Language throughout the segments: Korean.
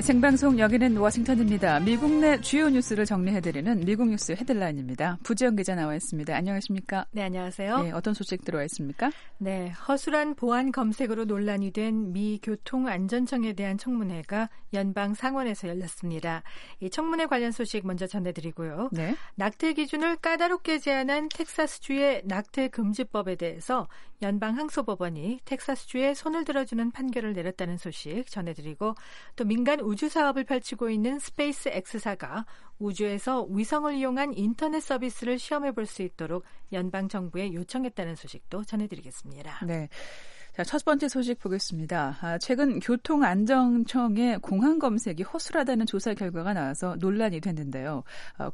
생방송 여기는 워싱턴입니다. 미국 내 주요 뉴스를 정리해드리는 미국 뉴스 헤드라인입니다. 부지영 기자 나와 있습니다. 안녕하십니까? 네, 안녕하세요. 네, 어떤 소식 들어와 있습니까? 네, 허술한 보안 검색으로 논란이 된 미 교통안전청에 대한 청문회가 연방 상원에서 열렸습니다. 이 청문회 관련 소식 먼저 전해드리고요. 네. 낙태 기준을 까다롭게 제한한 텍사스주의 낙태 금지법에 대해서 연방 항소법원이 텍사스주에 손을 들어주는 판결을 내렸다는 소식 전해드리고, 또 민간 우주 사업을 펼치고 있는 스페이스 X사가 우주에서 위성을 이용한 인터넷 서비스를 시험해 볼 수 있도록 연방 정부에 요청했다는 소식도 전해드리겠습니다. 네. 자, 첫 번째 소식 보겠습니다. 최근 교통안전청의 공항 검색이 허술하다는 조사 결과가 나와서 논란이 됐는데요.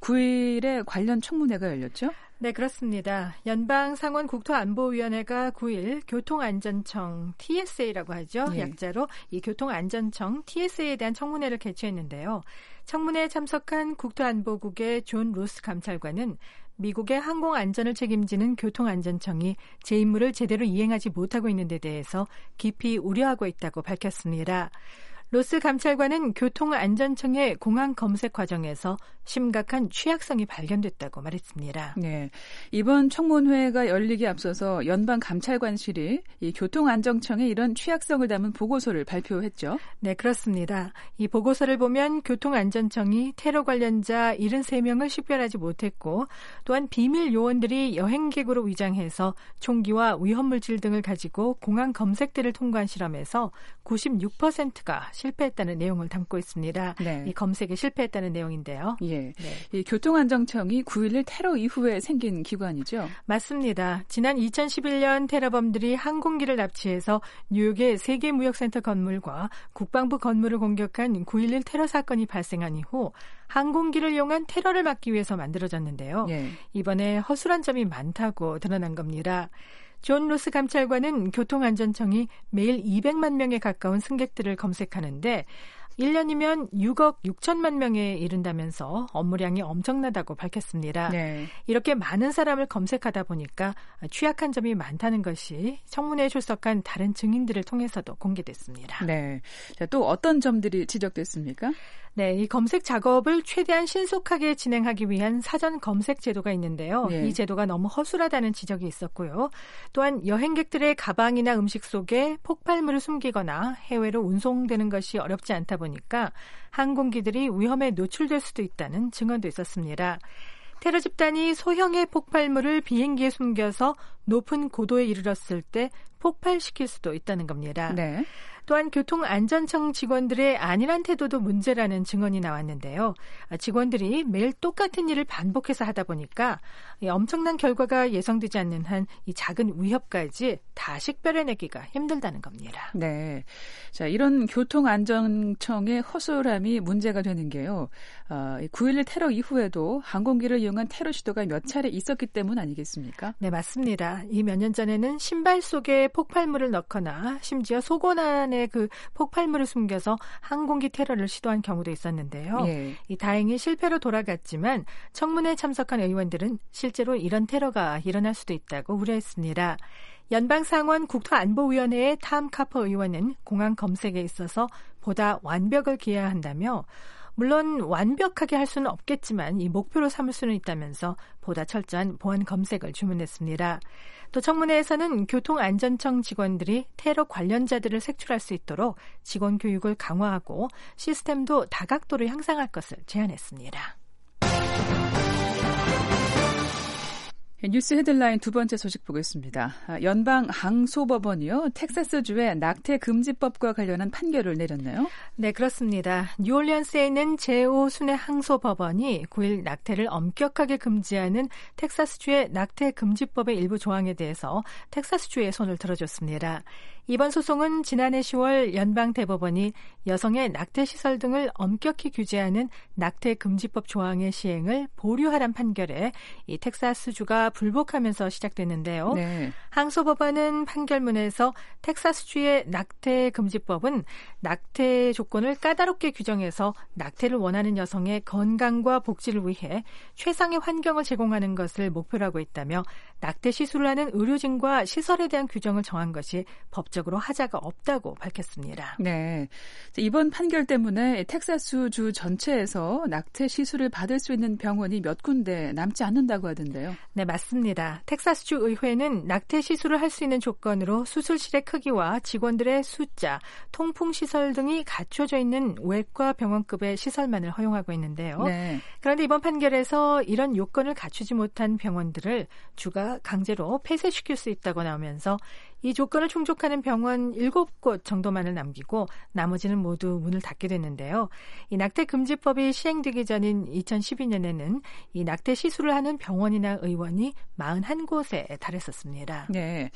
9일에 관련 청문회가 열렸죠? 네, 그렇습니다. 연방 상원 국토안보위원회가 9일 교통안전청 TSA라고 하죠. 예. 약자로 이 교통안전청 TSA에 대한 청문회를 개최했는데요. 청문회에 참석한 국토안보국의 존 로스 감찰관은 미국의 항공안전을 책임지는 교통안전청이 제 임무를 제대로 이행하지 못하고 있는 데 대해서 깊이 우려하고 있다고 밝혔습니다. 로스 감찰관은 교통안전청의 공항 검색 과정에서 심각한 취약성이 발견됐다고 말했습니다. 네, 이번 청문회가 열리기 앞서서 연방 감찰관실이 이 교통안전청의 이런 취약성을 담은 보고서를 발표했죠. 네, 그렇습니다. 이 보고서를 보면 교통안전청이 테러 관련자 73명을 식별하지 못했고, 또한 비밀 요원들이 여행객으로 위장해서 총기와 위험물질 등을 가지고 공항 검색대를 통과한 실험에서 96%가 실패했다는 내용을 담고 있습니다. 네. 이 검색에 실패했다는 내용인데요. 예. 네. 이 교통안전청이 9.11 테러 이후에 생긴 기관이죠? 맞습니다. 지난 2011년 테러범들이 항공기를 납치해서 뉴욕의 세계무역센터 건물과 국방부 건물을 공격한 9.11 테러 사건이 발생한 이후 항공기를 이용한 테러를 막기 위해서 만들어졌는데요. 예. 이번에 허술한 점이 많다고 드러난 겁니다. 존 로스 감찰관은 교통안전청이 매일 200만 명에 가까운 승객들을 검색하는데 1년이면 6억 6천만 명에 이른다면서 업무량이 엄청나다고 밝혔습니다. 네. 이렇게 많은 사람을 검색하다 보니까 취약한 점이 많다는 것이 청문회에 출석한 다른 증인들을 통해서도 공개됐습니다. 네. 자, 또 어떤 점들이 지적됐습니까? 네, 이 검색 작업을 최대한 신속하게 진행하기 위한 사전 검색 제도가 있는데요. 예. 이 제도가 너무 허술하다는 지적이 있었고요. 또한 여행객들의 가방이나 음식 속에 폭발물을 숨기거나 해외로 운송되는 것이 어렵지 않다 보니까 항공기들이 위험에 노출될 수도 있다는 증언도 있었습니다. 테러 집단이 소형의 폭발물을 비행기에 숨겨서 높은 고도에 이르렀을 때 폭발시킬 수도 있다는 겁니다. 네. 또한 교통안전청 직원들의 안일한 태도도 문제라는 증언이 나왔는데요. 직원들이 매일 똑같은 일을 반복해서 하다 보니까 엄청난 결과가 예상되지 않는 한 이 작은 위협까지 다 식별해내기가 힘들다는 겁니다. 네. 자, 이런 교통안전청의 허술함이 문제가 되는 게요. 9.11 테러 이후에도 항공기를 이용한 테러 시도가 몇 차례 있었기 때문 아니겠습니까? 네, 맞습니다. 이 몇 년 전에는 신발 속에 폭발물을 넣거나 심지어 속옷 안에 그 폭발물을 숨겨서 항공기 테러를 시도한 경우도 있었는데요. 예. 이 다행히 실패로 돌아갔지만 청문회에 참석한 의원들은 실제로 이런 테러가 일어날 수도 있다고 우려했습니다. 연방상원 국토안보위원회의 탐 카퍼 의원은 공항 검색에 있어서 보다 완벽을 기해야 한다며, 물론 완벽하게 할 수는 없겠지만 이 목표로 삼을 수는 있다면서 보다 철저한 보안 검색을 주문했습니다. 또 청문회에서는 교통안전청 직원들이 테러 관련자들을 색출할 수 있도록 직원 교육을 강화하고 시스템도 다각도로 향상할 것을 제안했습니다. 뉴스 헤드라인 두 번째 소식 보겠습니다. 연방 항소법원이요, 텍사스주의 낙태 금지법과 관련한 판결을 내렸나요? 네, 그렇습니다. 뉴올리언스에 있는 제5순회 항소법원이 9일 낙태를 엄격하게 금지하는 텍사스주의 낙태 금지법의 일부 조항에 대해서 텍사스주의 손을 들어줬습니다. 이번 소송은 지난해 10월 연방대법원이 여성의 낙태시설 등을 엄격히 규제하는 낙태금지법 조항의 시행을 보류하란 판결에 이 텍사스주가 불복하면서 시작됐는데요. 네. 항소법원은 판결문에서 텍사스주의 낙태금지법은 낙태 조건을 까다롭게 규정해서 낙태를 원하는 여성의 건강과 복지를 위해 최상의 환경을 제공하는 것을 목표로 하고 있다며, 낙태 시술을 하는 의료진과 시설에 대한 규정을 정한 것이 법적 법적으로 하자가 없다고 밝혔습니다. 네, 이번 판결 때문에 텍사스주 전체에서 낙태 시술을 받을 수 있는 병원이 몇 군데 남지 않는다고 하던데요. 네, 맞습니다. 텍사스주 의회는 낙태 시술을 할 수 있는 조건으로 수술실의 크기와 직원들의 숫자, 통풍시설 등이 갖춰져 있는 외과 병원급의 시설만을 허용하고 있는데요. 네. 그런데 이번 판결에서 이런 요건을 갖추지 못한 병원들을 주가 강제로 폐쇄시킬 수 있다고 나오면서 이 조건을 충족하는 병원 7곳 정도만을 남기고 나머지는 모두 문을 닫게 됐는데요. 이 낙태 금지법이 시행되기 전인 2012년에는 이 낙태 시술을 하는 병원이나 의원이 41곳에 달했었습니다. 네.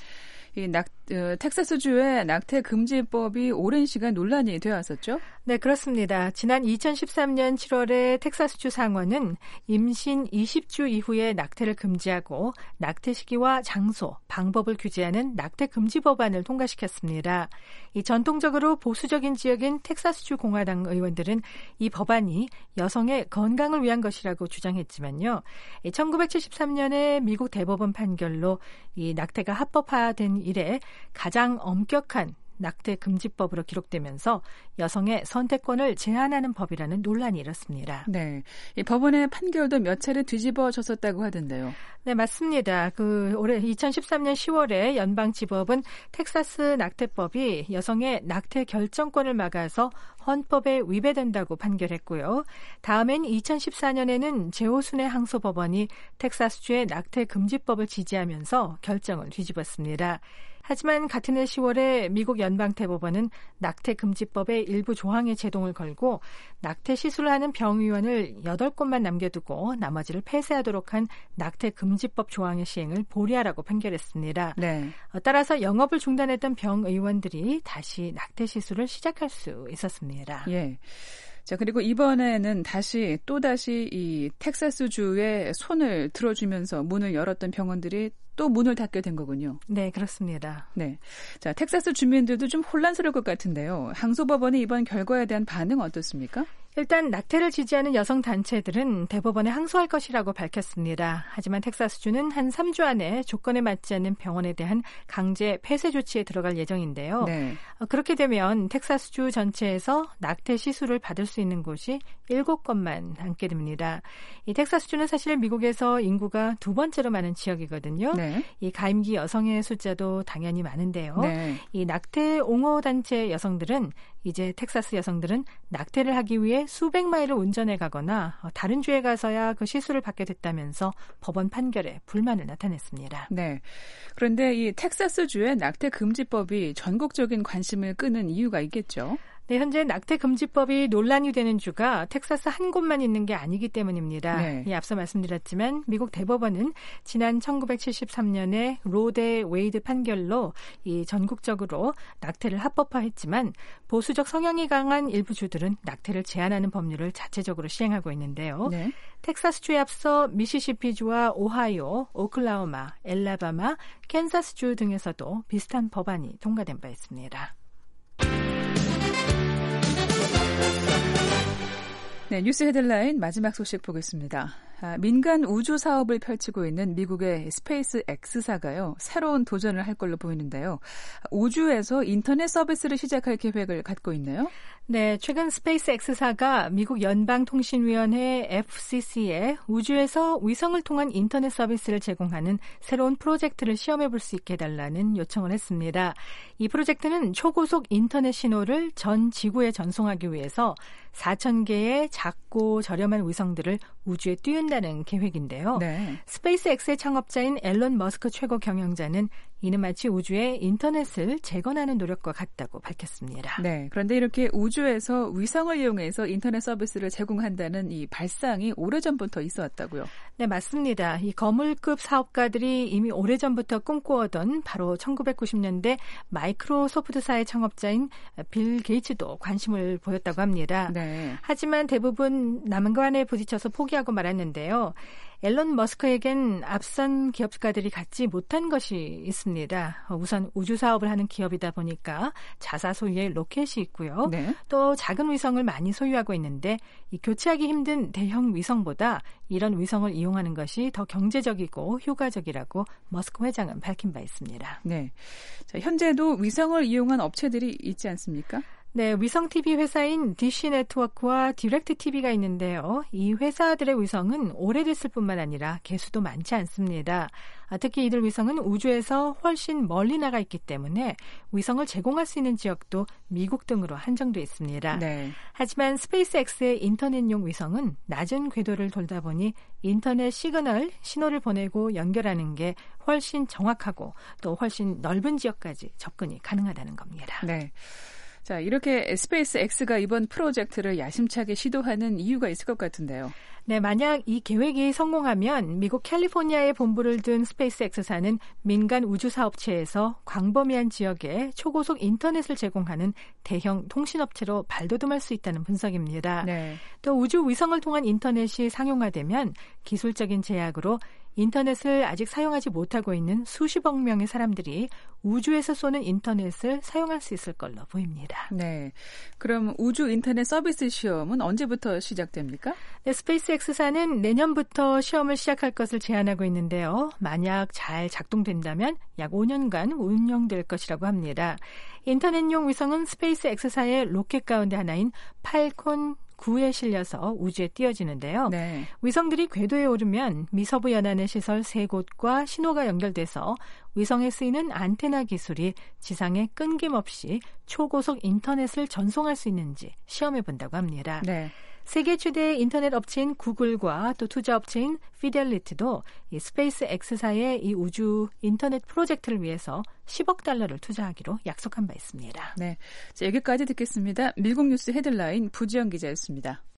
텍사스주의 낙태 금지법이 오랜 시간 논란이 되어 왔었죠? 네, 그렇습니다. 지난 2013년 7월에 텍사스주 상원은 임신 20주 이후에 낙태를 금지하고 낙태 시기와 장소, 방법을 규제하는 낙태 금지 법안을 통과시켰습니다. 이 전통적으로 보수적인 지역인 텍사스주 공화당 의원들은 이 법안이 여성의 건강을 위한 것이라고 주장했지만요. 1973년에 미국 대법원 판결로 이 낙태가 합법화된 이래 가장 엄격한 낙태 금지법으로 기록되면서 여성의 선택권을 제한하는 법이라는 논란이 일었습니다. 네, 이 법원의 판결도 몇 차례 뒤집어졌었다고 하던데요. 네, 맞습니다. 올해 2013년 10월에 연방지법은 텍사스 낙태법이 여성의 낙태 결정권을 막아서 헌법에 위배된다고 판결했고요. 다음엔 2014년에는 제오순의 항소법원이 텍사스주의 낙태 금지법을 지지하면서 결정을 뒤집었습니다. 하지만 같은 해 10월에 미국 연방대법원은 낙태 금지법의 일부 조항에 제동을 걸고 낙태 시술을 하는 병의원을 8곳만 남겨두고 나머지를 폐쇄하도록 한 낙태 금지법 조항의 시행을 보류하라고 판결했습니다. 네. 따라서 영업을 중단했던 병의원들이 다시 낙태 시술을 시작할 수 있었습니다. 예. 자, 그리고 이번에는 또다시 이 텍사스주의 손을 들어주면서 문을 열었던 병원들이 또 문을 닫게 된 거군요. 네, 그렇습니다. 네. 자, 텍사스 주민들도 좀 혼란스러울 것 같은데요. 항소법원의 이번 결과에 대한 반응 어떻습니까? 일단 낙태를 지지하는 여성 단체들은 대법원에 항소할 것이라고 밝혔습니다. 하지만 텍사스주는 한 3주 안에 조건에 맞지 않는 병원에 대한 강제 폐쇄 조치에 들어갈 예정인데요. 네. 그렇게 되면 텍사스주 전체에서 낙태 시술을 받을 수 있는 곳이 7곳만 남게 됩니다. 이 텍사스주는 사실 미국에서 인구가 2번째로 많은 지역이거든요. 네. 이 가임기 여성의 숫자도 당연히 많은데요. 네. 이 낙태 옹호 단체 여성들은 이제 텍사스 여성들은 낙태를 하기 위해 수백 마일을 운전해 가거나 다른 주에 가서야 그 시술을 받게 됐다면서 법원 판결에 불만을 나타냈습니다. 네. 그런데 이 텍사스주의 낙태 금지법이 전국적인 관심을 끄는 이유가 있겠죠? 네, 현재 낙태 금지법이 논란이 되는 주가 텍사스 한 곳만 있는 게 아니기 때문입니다. 네. 앞서 말씀드렸지만 미국 대법원은 지난 1973년에 로 대 웨이드 판결로 이 전국적으로 낙태를 합법화했지만 보수적 성향이 강한 일부 주들은 낙태를 제한하는 법률을 자체적으로 시행하고 있는데요. 네. 텍사스주에 앞서 미시시피주와 오하이오, 오클라호마, 엘라바마, 캔사스주 등에서도 비슷한 법안이 통과된 바 있습니다. 네, 뉴스 헤드라인 마지막 소식 보겠습니다. 민간 우주 사업을 펼치고 있는 미국의 스페이스 X사가요. 새로운 도전을 할 걸로 보이는데요. 우주에서 인터넷 서비스를 시작할 계획을 갖고 있네요. 네, 최근 스페이스 X사가 미국 연방통신위원회 FCC에 우주에서 위성을 통한 인터넷 서비스를 제공하는 새로운 프로젝트를 시험해 볼 수 있게 해달라는 요청을 했습니다. 이 프로젝트는 초고속 인터넷 신호를 전 지구에 전송하기 위해서 4,000개의 작고 저렴한 위성들을 우주에 띄운다는 계획인데요. 네. 스페이스 X의 창업자인 앨런 머스크 최고 경영자는 이는 마치 우주에 인터넷을 재건하는 노력과 같다고 밝혔습니다. 네, 그런데 이렇게 우주에서 위성을 이용해서 인터넷 서비스를 제공한다는 이 발상이 오래전부터 있어왔다고요? 네, 맞습니다. 이 거물급 사업가들이 이미 오래전부터 꿈꿔오던 바로 1990년대 마이크로소프트사의 창업자인 빌 게이츠도 관심을 보였다고 합니다. 네. 하지만 대부분 난관에 부딪혀서 포기하고 말았는데요. 앨런 머스크에겐 앞선 기업가들이 갖지 못한 것이 있습니다. 우선 우주 사업을 하는 기업이다 보니까 자사 소유의 로켓이 있고요. 네. 또 작은 위성을 많이 소유하고 있는데 이 교체하기 힘든 대형 위성보다 이런 위성을 이용하는 것이 더 경제적이고 효과적이라고 머스크 회장은 밝힌 바 있습니다. 네. 자, 현재도 위성을 이용한 업체들이 있지 않습니까? 네, 위성 TV 회사인 디시 네트워크와 디렉트 TV가 있는데요. 이 회사들의 위성은 오래됐을 뿐만 아니라 개수도 많지 않습니다. 특히 이들 위성은 우주에서 훨씬 멀리 나가 있기 때문에 위성을 제공할 수 있는 지역도 미국 등으로 한정돼 있습니다. 네. 하지만 스페이스X의 인터넷용 위성은 낮은 궤도를 돌다 보니 인터넷 시그널, 신호를 보내고 연결하는 게 훨씬 정확하고 또 훨씬 넓은 지역까지 접근이 가능하다는 겁니다. 네. 자, 이렇게 스페이스X가 이번 프로젝트를 야심차게 시도하는 이유가 있을 것 같은데요. 네, 만약 이 계획이 성공하면 미국 캘리포니아에 본부를 둔 스페이스X사는 민간 우주 사업체에서 광범위한 지역에 초고속 인터넷을 제공하는 대형 통신업체로 발돋움할 수 있다는 분석입니다. 네. 또 우주 위성을 통한 인터넷이 상용화되면 기술적인 제약으로 인터넷을 아직 사용하지 못하고 있는 수십억 명의 사람들이 우주에서 쏘는 인터넷을 사용할 수 있을 걸로 보입니다. 네. 그럼 우주 인터넷 서비스 시험은 언제부터 시작됩니까? 네, 스페이스X사는 내년부터 시험을 시작할 것을 제안하고 있는데요. 만약 잘 작동된다면 약 5년간 운영될 것이라고 합니다. 인터넷용 위성은 스페이스X사의 로켓 가운데 하나인 팔콘 9에 실려서 우주에 띄어지는데요. 네. 위성들이 궤도에 오르면 미서부 연안의 시설 3곳과 신호가 연결돼서 위성에 쓰이는 안테나 기술이 지상에 끊김없이 초고속 인터넷을 전송할 수 있는지 시험해 본다고 합니다. 네. 세계 최대 인터넷 업체인 구글과 또 투자 업체인 피델리티도 이 스페이스X사의 이 우주 인터넷 프로젝트를 위해서 10억 달러를 투자하기로 약속한 바 있습니다. 네, 자, 여기까지 듣겠습니다. 밀국 뉴스 헤드라인 부지영 기자였습니다.